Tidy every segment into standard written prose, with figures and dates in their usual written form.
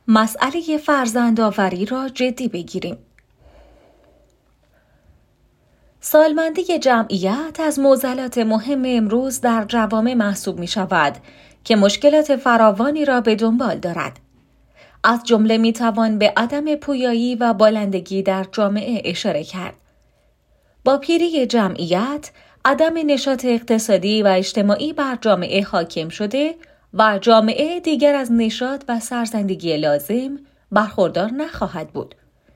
مسئله فرزندآوری را جدی بگیریم. سالمندی جمعیت از معضلات مهم امروز در جوامع محسوب می شود که مشکلات فراوانی را به دنبال دارد. از جمله می توان به عدم پویایی و بالندگی در جامعه اشاره کرد. با پیری جمعیت، عدم نشاط اقتصادی و اجتماعی بر جامعه حاکم شده و جامعه دیگر از نشاط و سرزندگی لازم برخوردار نخواهد بود.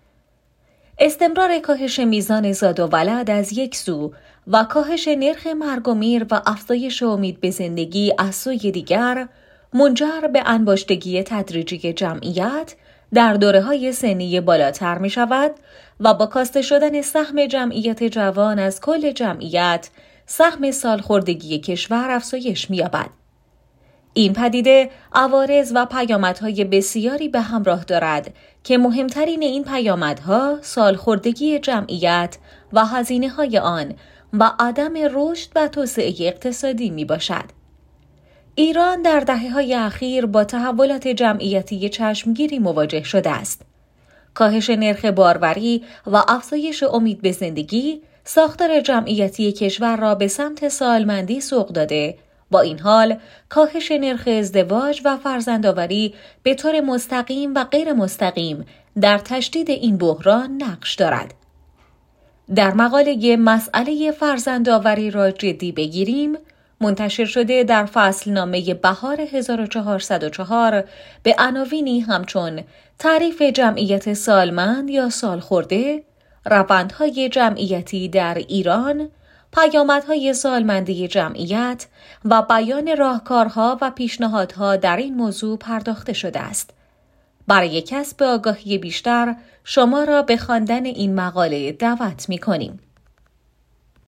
استمرار کاهش میزان زاد و ولد از یک سو و کاهش نرخ مرگ و میر و افزایش امید به زندگی از سوی دیگر منجر به انباشتگی تدریجی جمعیت در دوره‌های سنی بالاتر می شود و با کاسته شدن سهم جمعیت جوان از کل جمعیت، سهم سالخوردگی کشور افزایش می یابد. این پدیده عوارض و پیامدهای بسیاری به همراه دارد که مهمترین این پیامدها سالخوردگی جمعیت و هزینه‌های آن و عدم رشد و توسعه اقتصادی می باشد. ایران در دهه‌های اخیر با تحولات جمعیتی چشمگیری مواجه شده است. کاهش نرخ باروری و افزایش امید به زندگی ساختار جمعیتی کشور را به سمت سالمندی سوق داده. با این حال کاهش نرخ ازدواج و فرزندآوری به طور مستقیم و غیر مستقیم در تشدید این بحران نقش دارد. در مقاله مسئله فرزندآوری را جدی بگیریم، منتشر شده در فصلنامه بهار 1404 به عناوینی همچون تعریف جمعیت سالمند یا سالخورده، روندهای جمعیتی در ایران، پیامدهای سالمندی جمعیت و بیان راهکارها و پیشنهادها در این موضوع پرداخته شده است. برای کسب آگاهی بیشتر شما را به خواندن این مقاله دعوت می‌کنیم.